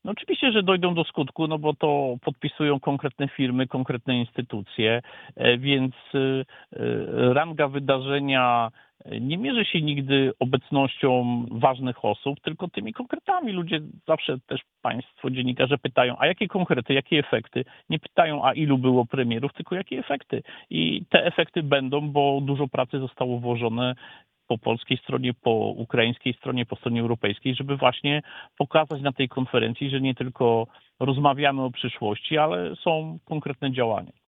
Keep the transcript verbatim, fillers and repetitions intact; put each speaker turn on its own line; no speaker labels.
No oczywiście, że dojdą do skutku, no bo to podpisują konkretne firmy, konkretne instytucje, e, więc e, e, ranga wydarzenia nie mierzy się nigdy obecnością ważnych osób, tylko tymi konkretami. Ludzie zawsze też państwo, dziennikarze pytają, a jakie konkrety, jakie efekty? Nie pytają, a ilu było premierów, tylko jakie efekty. I te efekty będą, bo dużo pracy zostało włożone po polskiej stronie, po ukraińskiej stronie, po stronie europejskiej, żeby właśnie pokazać na tej konferencji, że nie tylko rozmawiamy o przyszłości, ale są konkretne działania.